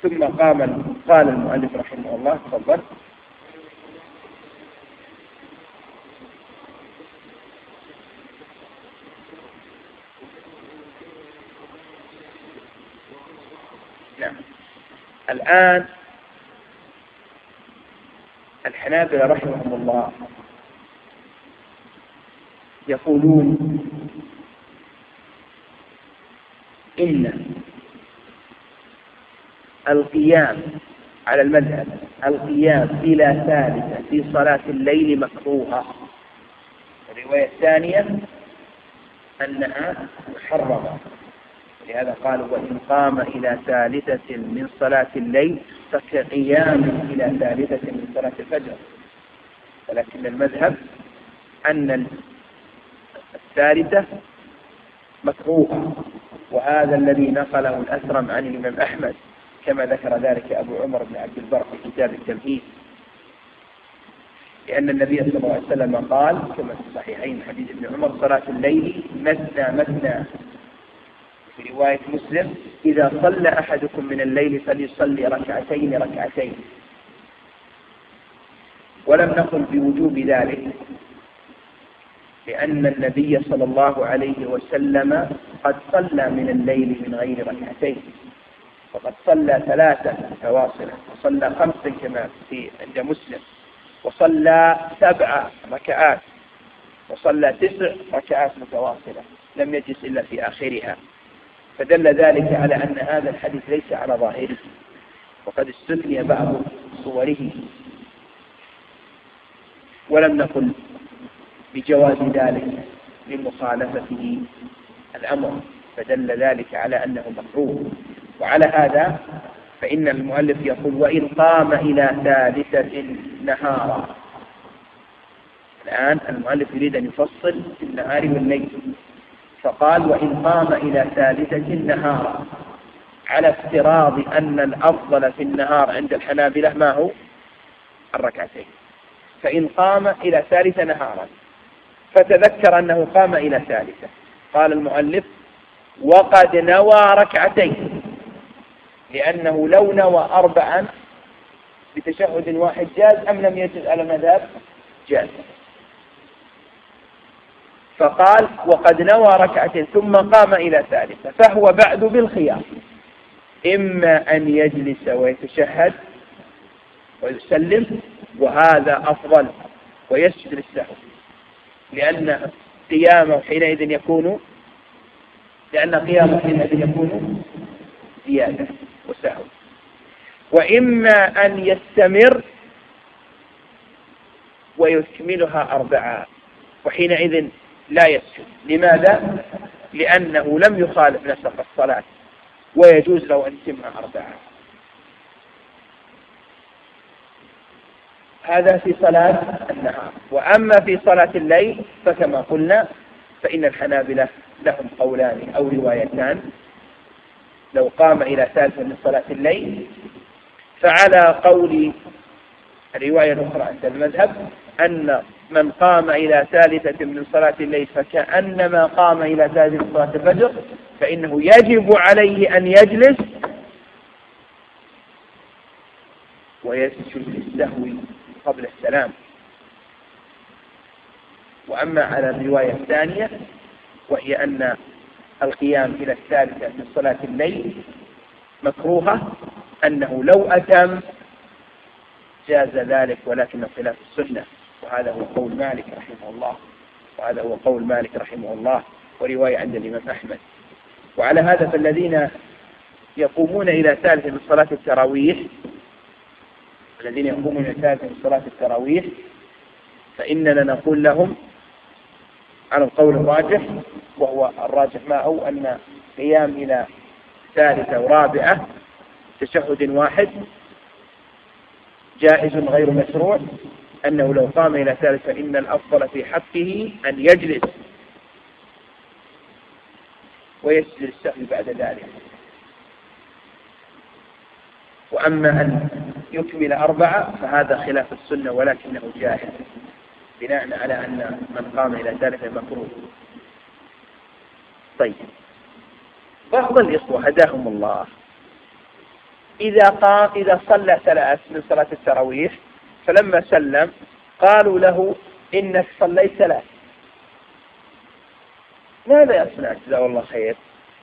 ثم قال المؤلف رحمه الله تفضل. نعم. الآن الحنابلة رحمهم الله يقولون إن القيام على المذهب القيام إلى ثالثة في صلاة الليل مكروهة. الرواية الثانية أنها محرمة، ولهذا قالوا وإن قام إلى ثالثة من صلاة الليل فكقيام إلى ثالثة من صلاة الفجر. ولكن المذهب أن الثالثة مكروهة، وهذا الذي نقله الأثرم عن الإمام أحمد كما ذكر ذلك أبو عمر بن عبد البر في كتاب التمهيد، لأن النبي صلى الله عليه وسلم قال كما في الصحيحين حديث ابن عمر صلاة الليل مثنى مثنى. في رواية مسلم إذا صلى أحدكم من الليل فليصلي ركعتين ركعتين. ولم نقل بوجوب ذلك، لأن النبي صلى الله عليه وسلم قد صلى من الليل من غير ركعتين، وقد صلى 3 متواصلة، وصلى 5 كما في عند مسلم، وصلى 7 ركعات، وصلى 9 ركعات متواصلة، لم يجلس إلا في آخرها. فدل ذلك على أن هذا الحديث ليس على ظاهره، وقد استثني بعض صوره. ولم نقل بجواز ذلك لمخالفته الأمر، فدل ذلك على أنه مكروه. وعلى هذا فإن المؤلف يقول وإن قام إلى ثالثة نهارا. الآن المؤلف يريد أن يفصل في النهار والليل، فقال وإن قام إلى ثالثة نهارا، على افتراض أن الأفضل في النهار عند الحنابلة ما هو؟ الركعتين. فإن قام إلى ثالثة نهارا فتذكر أنه قام إلى ثالثة، قال المؤلف وقد نوى ركعتين، لأنه لو نوى 4 بتشهد واحد جاز أم لم يجز على المذهب؟ جاز. فقال وقد نوى ركعتين ثم قام إلى ثالثة، فهو بعد بالخيار، إما أن يجلس ويتشهد ويسلم وهذا أفضل ويسجد للسهو، لأن قيامه حينئذ يكون زيادة وسهو، وإما أن يستمر ويكملها 4 وحينئذ لا يسجد. لماذا؟ لأنه لم يخالف نسق الصلاة ويجوز له أن يتمها 4. هذا في صلاة النهار. وأما في صلاة الليل فكما قلنا فإن الحنابلة لهم قولان أو روايتان. لو قام إلى ثالثة من صلاة الليل فعلى قول الرواية الأخرى عند المذهب أن من قام إلى ثالثة من صلاة الليل فكأنما قام إلى ثالثة من صلاة الفجر، فإنه يجب عليه أن يجلس ويسجد للسهو قبل السلام. وأما على الرواية الثانية وهي أن القيام إلى الثالثة من صلاة الليل مكروهة، أنه لو أتم جاز ذلك ولكن خلاف السنة، وهذا هو قول مالك رحمه الله ورواية عند الإمام أحمد. وعلى هذا فالذين يقومون إلى ثالثة من صلاة التراويح فإننا نقول لهم على القول الراجح، وهو الراجح ما هو أن قيام إلى ثالثة ورابعة تشهد واحد جائز غير مشروع، أنه لو قام إلى ثالثة فإن الأفضل في حقه أن يجلس ويسجد السهو بعد ذلك. وأما أن يكمل 4 فهذا خلاف السنة ولكنه جائز بناء على أن من قام إلى ثالثة مكروه. طيب، بعض الإخوة هداهم الله إذا صلى 3 من صلاة التراويح فلما سلم قالوا له إنك صليت 3، ماذا يصنع؟ جزاه الله خير.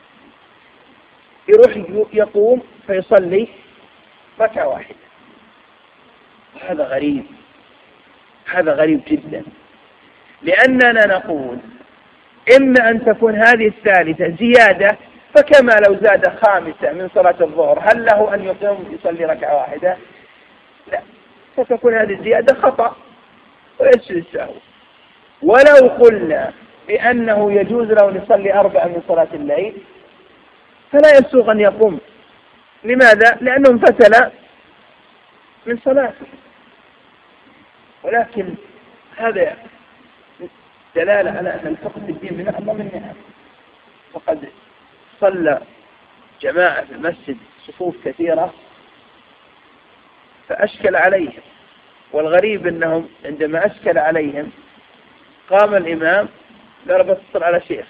يروح يقوم فيصلي ركعة واحدة. هذا غريب، هذا غريب جدا، لأننا نقول إما أن تكون هذه الثالثة زيادة، فكما لو زاد 5 من صلاة الظهر هل له أن يقوم يصلي ركعة واحدة؟ لا، فتكون هذه الزيادة خطأ ويسجد السهو. ولو قلنا بأنه يجوز له أن يصلي 4 من صلاة الليل فلا يسوغ أن يقوم. لماذا؟ لأنه انفتل من صلاته. ولكن هذا دلالة على أن الفقه في الدين من أعظم النعم. فقد صلى جماعة في المسجد صفوف كثيرة فأشكل عليهم، والغريب أنهم عندما أشكل عليهم قام الإمام ضرب اتصل على شيخ،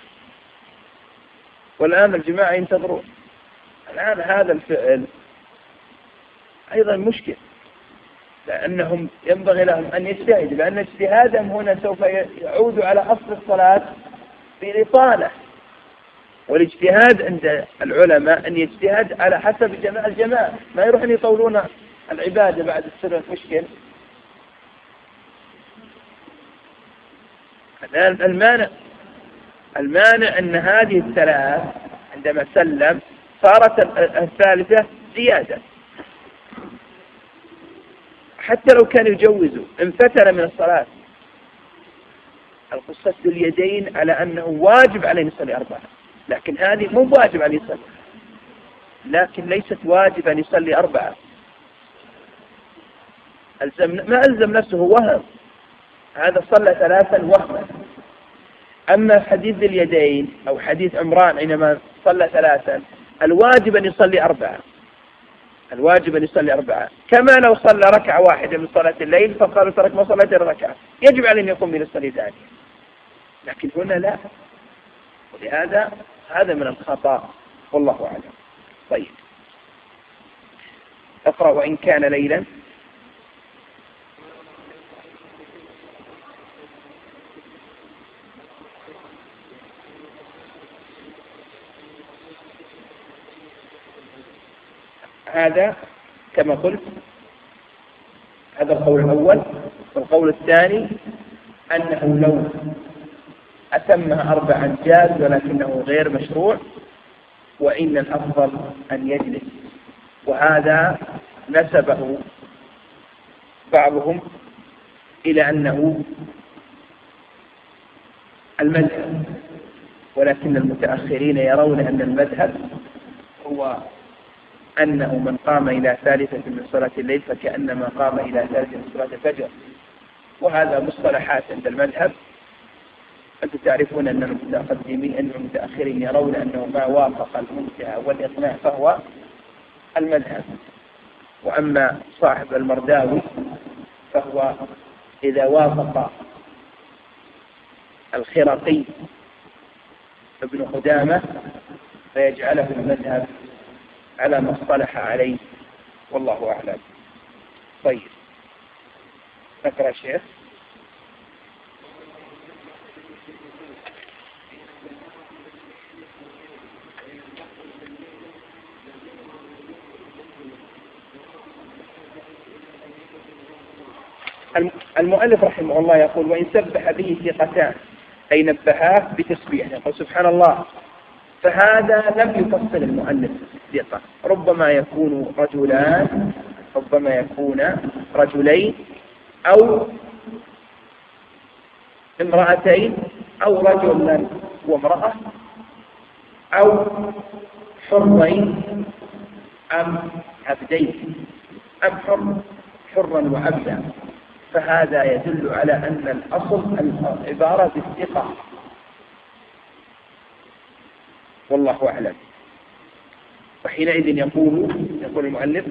والآن الجماعة ينتظرون. الآن هذا الفعل أيضا مشكل، لأنهم ينبغي لهم أن يجتهدوا، لأن اجتهادهم هنا سوف يعود على أصل الصلاة بالإطالة. والاجتهاد عند العلماء أن يجتهد على حسب الجماعة، ما يروح أن يطولون العبادة بعد السر. مشكل. المانع أن هذه الثلاث عندما سلم صارت الثالثة زيادة، حتى لو كان يجوزوا انفتر من الصلاة. القصة اليدين على أنه واجب عليه يصلي 4، لكن هذه مو واجب عليه يصلي، لكن ليست واجب أن يصلي 4. ما ألزم نفسه وهم، هذا صلى 3 وهما. أما حديث اليدين أو حديث عمران حينما صلى 3 الواجب أن يصلي 4، الواجب أن يصلي 4. كما لو صلى ركعة واحدة من صلاة الليل فقالوا ترك ما صليت الركعة، يجب عليه أن يقوم من الصلاة ثانية، لكن هنا لا. ولهذا هذا من الخطأ، والله أعلم. طيب، اقرأ وإن كان ليلا. هذا كما قلت هذا القول الأول. والقول الثاني أنه لو أتمها 4 جاز، ولكنه غير مشروع، وإن الأفضل أن يجلس. وهذا نسبه بعضهم إلى أنه المذهب، ولكن المتأخرين يرون أن المذهب هو أنه من قام إلى 3 من صلاة الليل فكأنما قام إلى 3 من صلاة الفجر. وهذا مصطلحات عند المذهب. أنتم تعرفون أن المتأخرين يرون أنه ما وافق المنتهى والإقناع فهو المذهب. وأما صاحب المرداوي فهو إذا وافق الخرقي ابن قدامة فيجعله المذهب على ما اصطلح عليه، والله أعلم. طيب، نقرأ شيخ. المؤلف رحمه الله يقول: وإن سبح به ثقتان، أي نبهاه بتسبيح، يقول سبحان الله، فهذا لم يفصل المؤلف ثقة، ربما يكون رجلان، ربما يكون رجلين، أو امرأتين، أو رجل وامرأة، أو حرين أم عبدين، أم حرا وعبدا. فهذا يدل على أن الأصل العبارة بالثقة، والله أعلم. وحينئذ يقول المؤلف: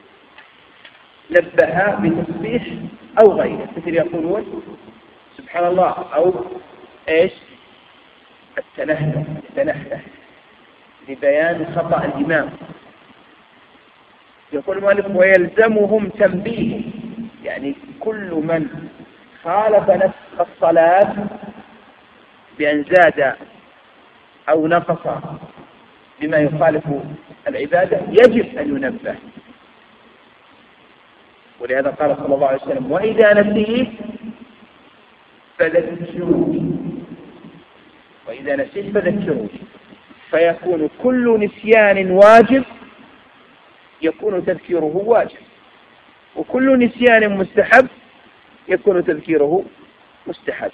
نبه بتسبيح أو غيره، مثل يقولون سبحان الله، أو إيش التنحنح لبيان خطأ الإمام، يقول المؤلف ويلزمهم تنبيه، يعني كل من خالف نسخ الصلاة بأن زاد أو نقص بما يخالف العبادة يجب أن ينبه. ولهذا قال صلى الله عليه وسلم وإذا نسيت فذكروني، وإذا نسيت فذكروني، فيكون كل نسيان واجب يكون تذكيره واجب، وكل نسيان مستحب يكون تذكيره مستحب.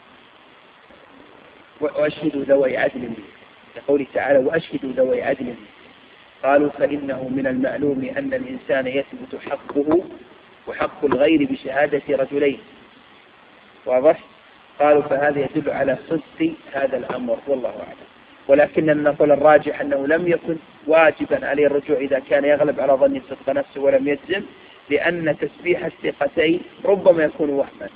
وأشهدوا ذوي عدل منكم، لقوله تعالى وأشهدوا ذوي عدل منكم. قالوا فإنه من المعلوم أن الإنسان يثبت حقه وحق الغير بشهادة رجلين. واضح؟ قالوا فهذا يدل على صدق هذا الأمر والله أعلم. ولكننا نقول الراجح أنه لم يكن واجبا عليه الرجوع إذا كان يغلب على ظن صدق نفسه ولم يجزم، لأن تسبيح الثقتين ربما يكون وهما.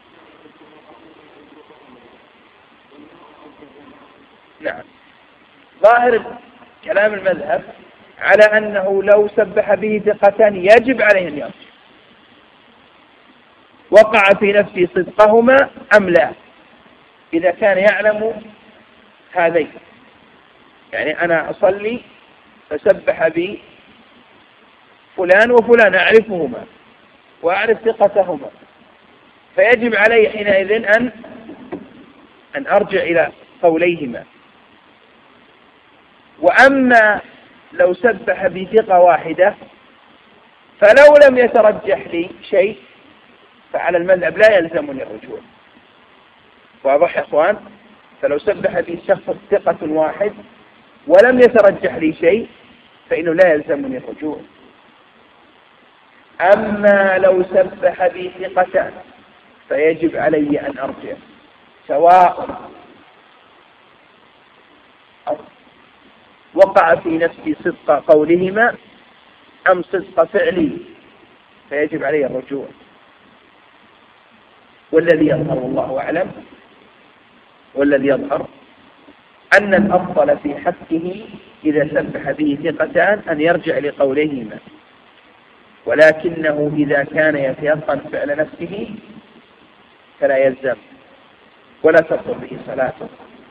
نعم، ظاهر كلام المذهب على أنه لو سبح به ثقتان يجب عليه أن يرجع، وقع في نفسه صدقهما أم لا، إذا كان يعلم هذين. يعني أنا أصلي فسبح بي فلان وفلان أعرفهما وأعرف ثقتهما، فيجب علي حينئذ أن أرجع إلى قوليهما. وأما لو سبح بثقة واحدة فلو لم يترجح لي شيء فعلى المذهب لا يلزمني الرجوع. واضح يا أخوان؟ فلو سبح بي شخص ثقة واحد ولم يترجح لي شيء فإنه لا يلزمني الرجوع. أما لو سبح بي ثقتان فيجب علي أن أرجع، سواء وقع في نفسي صدق قولهما أم صدق فعلي، فيجب علي الرجوع. والذي يظهر والله أعلم، والذي يظهر أن الأفضل في حقه إذا سبح به ثقتان أن يرجع لقوليهما، ولكنه إذا كان يتيقن فعل نفسه فلا يلزم ولا تبطل به صلاته،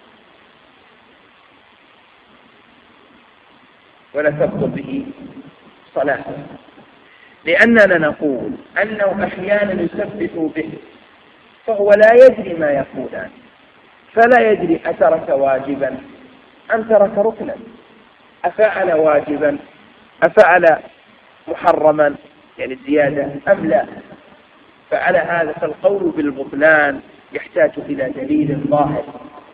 ولا تبطل به صلاته، لأننا نقول أنه أحيانا يسبح به فهو لا يدري ما يقولان، فلا يدري أترك واجبا أم ترك ركنا، أفعل واجبا أفعل محرما يعني الزيادة أم لا. فعلى هذا فالقول بالبطلان يحتاج إلى دليل ظاهر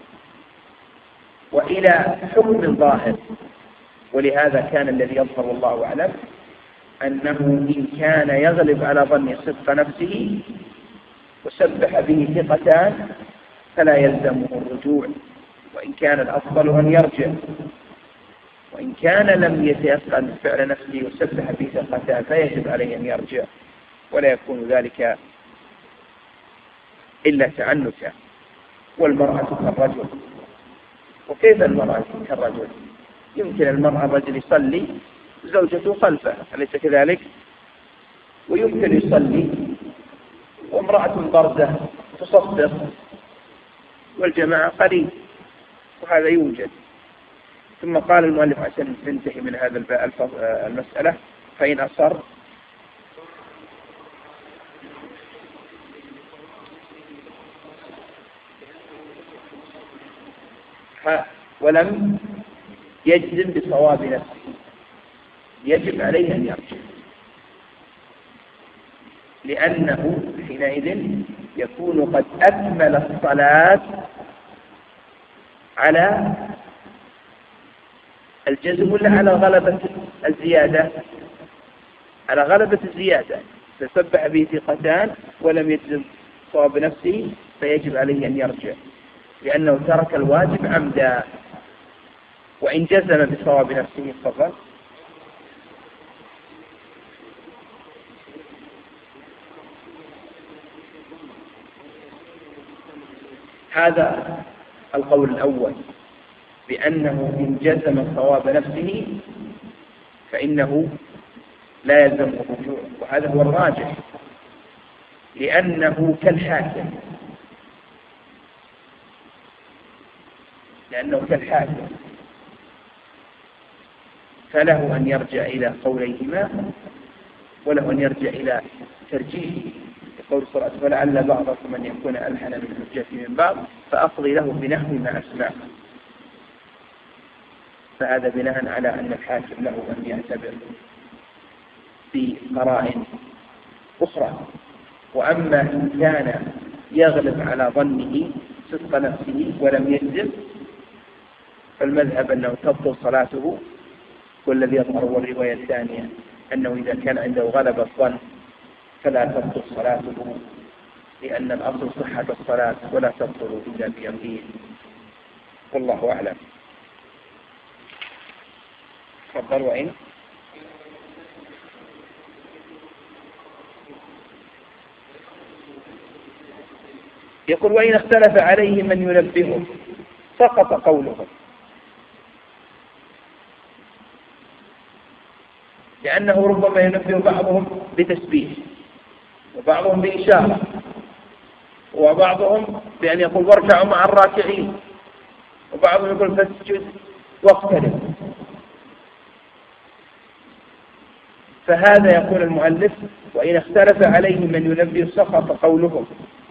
وإلى حكم ظاهر. ولهذا كان الذي يظهر والله أعلم أنه إن كان يغلب على ظن صدق نفسه وسبح به ثقتان فلا يلزمه الرجوع، وإن كان الأفضل أن يرجع. وإن كان لم يتيقن فعل نفسه وسبح به ثقتان فيجب عليه أن يرجع، ولا يكون ذلك إلا تعنتا. والمرأة كالرجل. وكيف المرأة كالرجل؟ يمكن المرأة الرجل يصلي زوجته خلفه، أليس كذلك؟ ويمكن يصلي وامرأة بردة تصفق والجماعة قليل، وهذا يوجد. ثم قال المؤلف عشان ننتهي من هذا المسألة فإن أصر ولم يجزم بصواب نفسه يجب عليه أن يرجع، لأنه حينئذ يكون قد أكمل الصلاة على الجزم ولا على غلبة الزيادة؟ على غلبة الزيادة. فسبح به ثقتان ولم يجزم صواب نفسه فيجب عليه أن يرجع، لأنه ترك الواجب عمدا. وإن جزم بصواب نفسه فقط هذا القول الأول بأنه إن جزم صواب نفسه فإنه لا يلزم الرجوع، وهذا هو الراجح، لأنه كالحاكم، فله أن يرجع إلى قوليهما وله أن يرجع إلى ترجيحه. يقول صلى الله عليه وسلم: ولعل بعضكم أن يكون ألحن من حجته من بعض فأقضي له بنحو ما أسمع. فهذا بناء على أن الحاكم له أن يعتبر بقرائن أخرى. وأما إن كان يغلب على ظنه صدق نفسه ولم يكذب فالمذهب أنه تبطل صلاته، والذي يظهر والرواية الثانية أنه إذا كان عنده غلبة الظن فلا تبطل صلاته، لأن الأصل صحة الصلاة ولا تبطل إلا بيقين. والله أعلم. تفضل. وإن يقول: وإن اختلف عليه من ينبهه سقط قولهم، لأنه ربما ينبه بعضهم بتسبيح، وبعضهم بإشارة، وبعضهم بأن يقول: واركعوا مع الراكعين، وبعضهم يقول: فاسجد واقترب. فهذا يقول المؤلف: وإن اختلف عليه من ينبه سقط قولهم.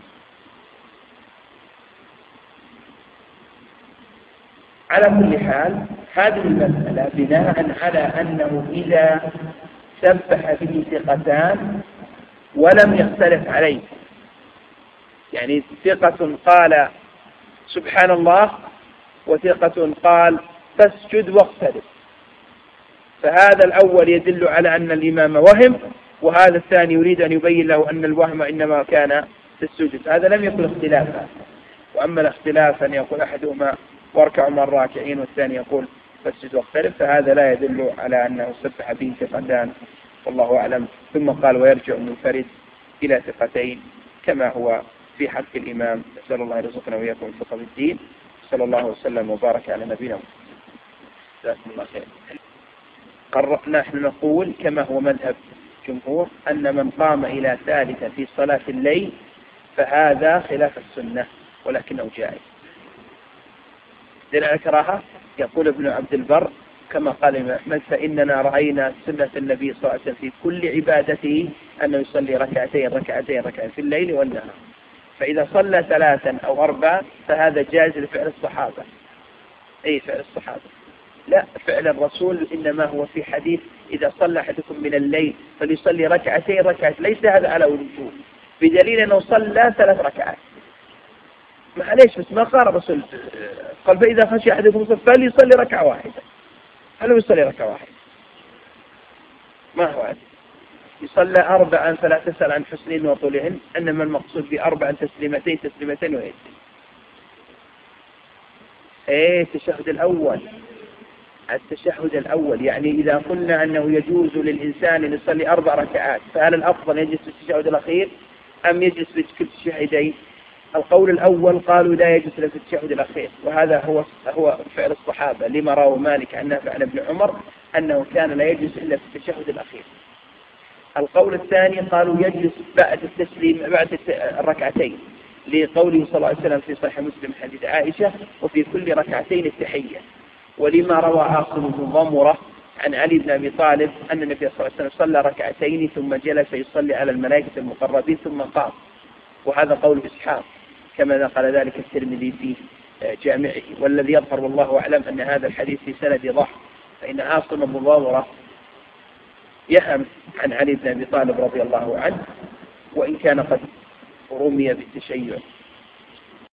على كل حال هذه المسألة بناء على أنه إذا سبح به ثقتان ولم يختلف عليه، يعني ثقة قال سبحان الله وثقة قال فاسجد واقترب، فهذا الأول يدل على أن الإمام وهم، وهذا الثاني يريد أن يبين له أن الوهم إنما كان في السجود. هذا لم يكن اختلافا. وأما الاختلاف أن يقول أحدهما واركعوا مع الراكعين والثاني يقول فاسجد واقترب، فهذا لا يدل على أنه سبح به ثقتان، والله أعلم. ثم قال: ويرجع المنفرد إلى ثقتين كما هو في حق الإمام. نسأل الله يرزقنا وإياكم الفقه في الدين. صلى الله وسلم وبارك على نبينا محمد. جزاكم الله خير. نحن نقول كما هو مذهب الجمهور أن من قام إلى ثالثة في صلاة الليل فهذا خلاف السنة، ولكنه جائز. دليل الكراهة يقول ابن عبد البر كما قال الإمام أحمد: فإننا رأينا سنة النبي صلى الله عليه وسلم في كل عبادته أنه يصلي ركعتين في الليل والنهار، فإذا صلى 3 أو 4 فهذا جائز لفعل الصحابة. أي فعل الصحابة؟ لا، فعل الرسول إنما هو في حديث: إذا صلى أحدكم من الليل فليصلي ركعتين، ليس هذا على وجوب، بدليل أنه صلى 3 ركعات. معليش، بس ما قال الرسول قال: فإذا خشي أحدكم فليصلي ركعة واحدة. هل يصلي ركعة واحدة؟ ما هو هذا؟ يصلى 4 فلا تسأل عن حسنهن وطولهن، إنما المقصود ب4 تسليمتين ويسلم. التشهد الأول يعني إذا قلنا أنه يجوز للإنسان أن يصلي 4 ركعات، فهل الأفضل يجلس في التشهد الأخير أم يجلس في كل التشهدين؟ القول الأول قالوا لا يجلس في التشهد الأخير، وهذا هو فعل الصحابة، لما رواه مالك عن نافع عن ابن عمر أنه كان لا يجلس إلا في التشهد الأخير. القول الثاني قالوا يجلس بعد التسليم بعد الركعتين، لقوله صلى الله عليه وسلم في صحيح مسلم حديث عائشة: وفي كل ركعتين التحية. ولما روى عاصم بن ضمرة عن علي بن أبي طالب أن النبي صلى الله عليه وسلم صلى ركعتين ثم جلس يصلي على الملائكة المقربين ثم قام، وهذا قول إسحاق كما نقل ذلك الترمذي في جامعه. والذي يظهر والله أعلم أن هذا الحديث في سند ضعف، فإن عاصم بن ضمرة يهم عن علي بن أبي طالب رضي الله عنه، وإن كان قد رمي بالتشيع.